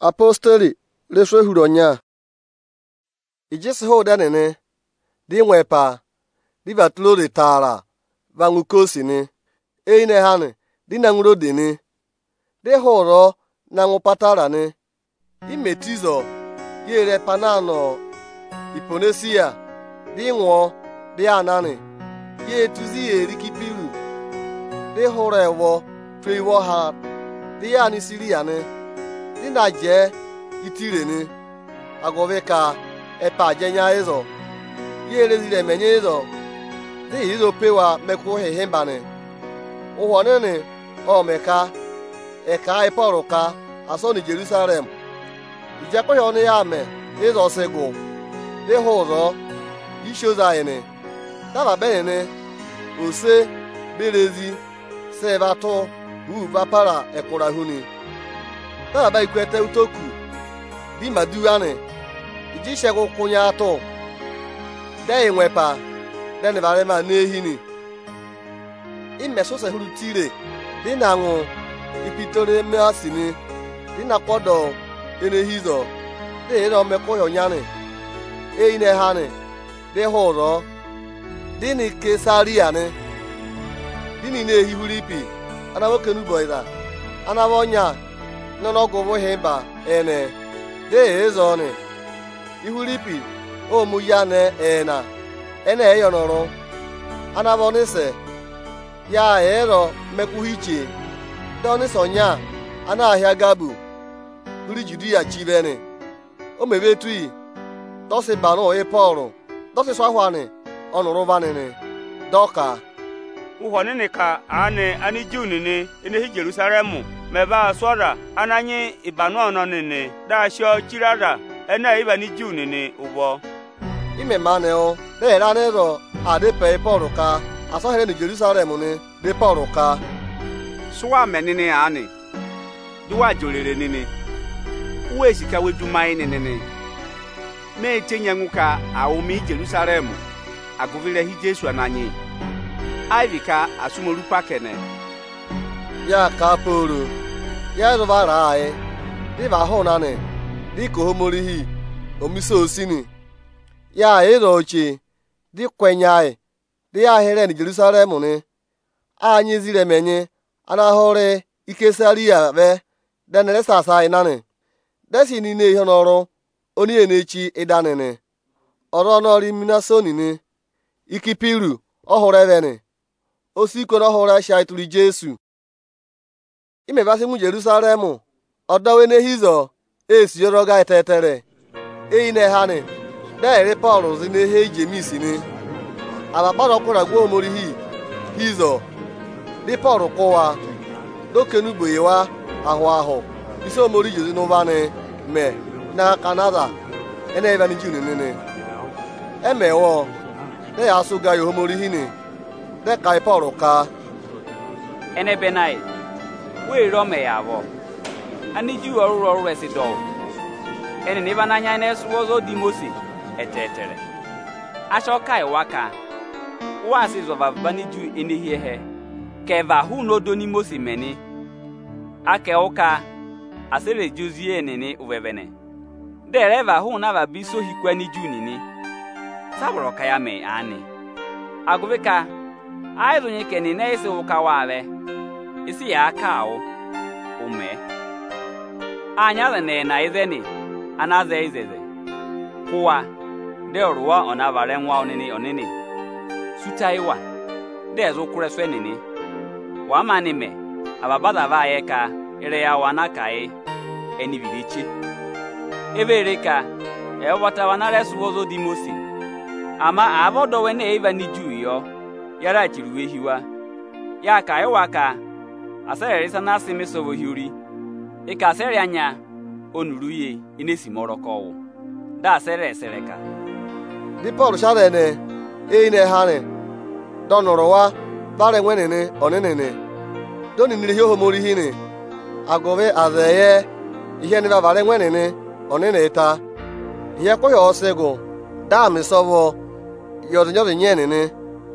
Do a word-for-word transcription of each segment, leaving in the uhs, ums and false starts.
apostoli leswe huronya ijis ho danene di nwepa di vatlori tara vangukosini eine hane di nanguro dini di horo nangupatara ni imetizo yere panano iponesia di nwo di anani ye tuzi eri kipiru di horo ewo trewo ha di yani siria ni di na je itire ni agove ka epa jenya ezo yere zire menye ezo di izo pewa mekwo hehemba ni uhone ni o meka eka iporuka aso ni Jerusalem ijekwe yo ni ya me ezo sego di hozo ishoza ene daba benene ose berezi sevato u vapara ekora huni daba ba ikwete utoku di maduane iji shego kunya ato de enwepa de ne bare ma n'ehini imeso se huru tire di na nwu ipitore me asini di na kodo ene hizo de ro me ko yonyane e ine hane de horo di ni kesaria ne di ni ne hihuripi ana woke nu boyda ana wonya no no go bo hemba ene de ezo ne ihuripi o mu ya ne ena ene eyo noro ana bonese ya ero mekuhiche doni sonya ana ahia gabu huri Judia chibene o mebe tui dosi bano e poro dosi swahwane onuru vanene doka uhonene ka ane ani junene ene Jerusalem meba swara ananye ibanu ononene da sho chirada ene ibani junene ubo ime maneo de ranero ade pe poruka aso here ni Jerusalem ni de poruka suwa menene ane duwa jolere nene uwe sika wedumai nene me tenya nguka awumi Jerusalem aguvile hi Jesu ananye aivika asumoru pakene ya kapuru ya rovara ai di va honane di kohomorihi omiso osini ya erochi di kwenyai di ahere ni Jerusalem ni anyi zire menye anahore ikesaria ve denere sasa inane desi ni ne ihe n'ọrụ oni enechi idanene oro nori minasoni ni ikipiru ohore eveni osiko no hore shaituri Jesu imebasi mu Jerusalem odawe ne hizo esi yoroga etetere eyi ne hani dere Paul zi ne he jemisi ni abaparo kura gwo morihi hizo di Paul kowa dokenu gboyewa ahụ ahụ iso mori jezi no vane me na Canada ene evani juni nene emewo de asuga yo mori hini de kai Paul ka ene benai we ro me yavo ani ju oru oru resido ene ne bananya ne suozo di mosi etetere asho kai waka wasi zo bani ju ene hie he keva hu no do ni mosi meni ake oka asere jozie nene uvevene dereva hu na ba biso hikwa ni ju nini sabro kaya me ani aguveka aizo nyeke ni na ese ukawawe isi ya akao ume anya ne na izeni anaze izeze kuwa de ruwa ona bare nwa onini onini sutaiwa de zo kureswe nini wa manime ababada vaye ka ere ya wana kai eni bilichi evere ka e wata wana resuozo di mosi ama abodo we na eva ni ju yo yara chiruwe hiwa ya ka e waka asere sana sime sovo hiuri e ka sere anya onuruye inesi moroko da sere sere ka di Paul share ne e ne hane donorowa bare nwenene onenene doni niri ho mori hini agove azeye ihe ni bare nwenene onene ta ihe ko yo sego da mi sovo yo nyo nyenene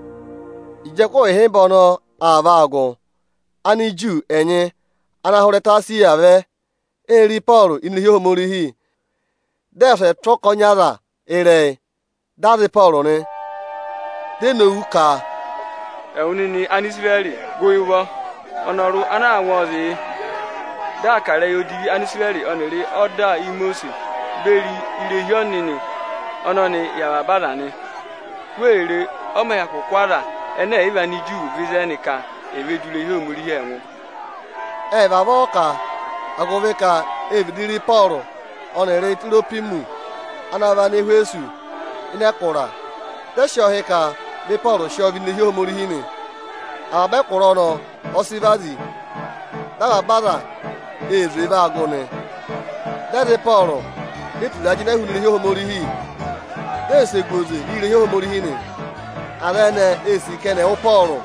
ije ko ihe bono avago ani ju enye ana horeta si ave eri Paul inihi omorihi defe trokonyara ere dadi Paul ni de no ka Euni ni anisveri goiwa onoru ana awozi da kare yodi anisveri onere oda imosi beri ile yonini ononi yababara ni were ome yakokwara ene iba ni ju vizenika evedule ihe omuri enwu e baba ka agoveka evidiri Paul onere tiropimu anaba ni hwesu ina kora desho ka be Paul shovi ni ihe omuri hini abe kora no osibadi da baba eze ba agone dade Paul etulaji na hu ni ihe omuri hi dese goze ire ihe omuri hini arene esi kene o Paul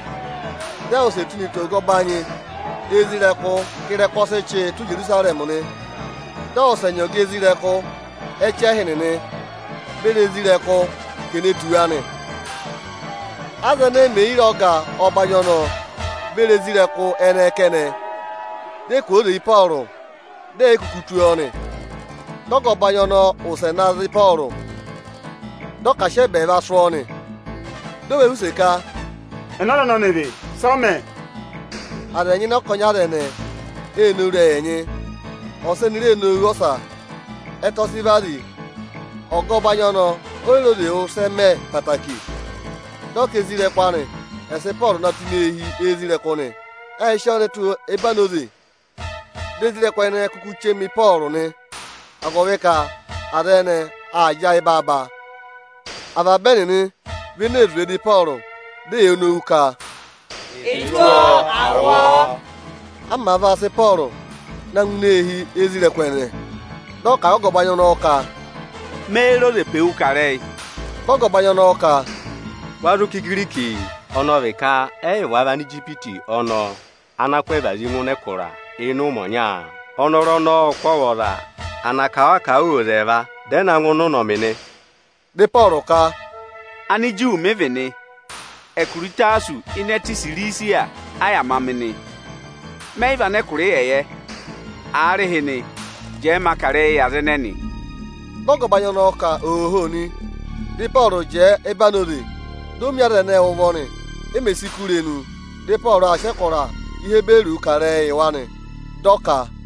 da o se tuni to go banye ezire ko kire ko se che tu Jerusalem ni da o se nyoge ezire ko eche hinini bere ezire ko kene tuane azane me ire oga obayono bere ezire ko ene kene de ko ri Paul de kukutu oni dogo bayono o se na ri Paul doka shebe ba so ni dowe useka Enara no nebe. Some. adenyi na konyare ne enu re enyi ose ni re enu rosa etosivadi ogobayono oilo de o se me pataki doke zire kwani ese Paul na tinehi ezire kwani e shone tu ebanozi dezire kwani kuku chemi Paul ni agoweka adene aja ibaba ava benini vinezu di Paul de enu ka Etuo awo. Amma va se Paul na nehi ezire kwene doka ogobanyo n'ọka mero de peukare ogobanyo n'ọka waru kigiriki ono veka e wava ni gpt ono anakweva zimune kura inu monya onoro no kwora anakawa ka ureva dena ngunu no mene de Paul ka ani ju mevene ekuritasu ineti silisia aya mamene meiva ne kure yeye are hene je makare ya zeneni ogobanyo n'ọka oho ni de Paul je ebanodi domiare ne owoni emesikurenu de Paul asekora ihe beru kare iwani doka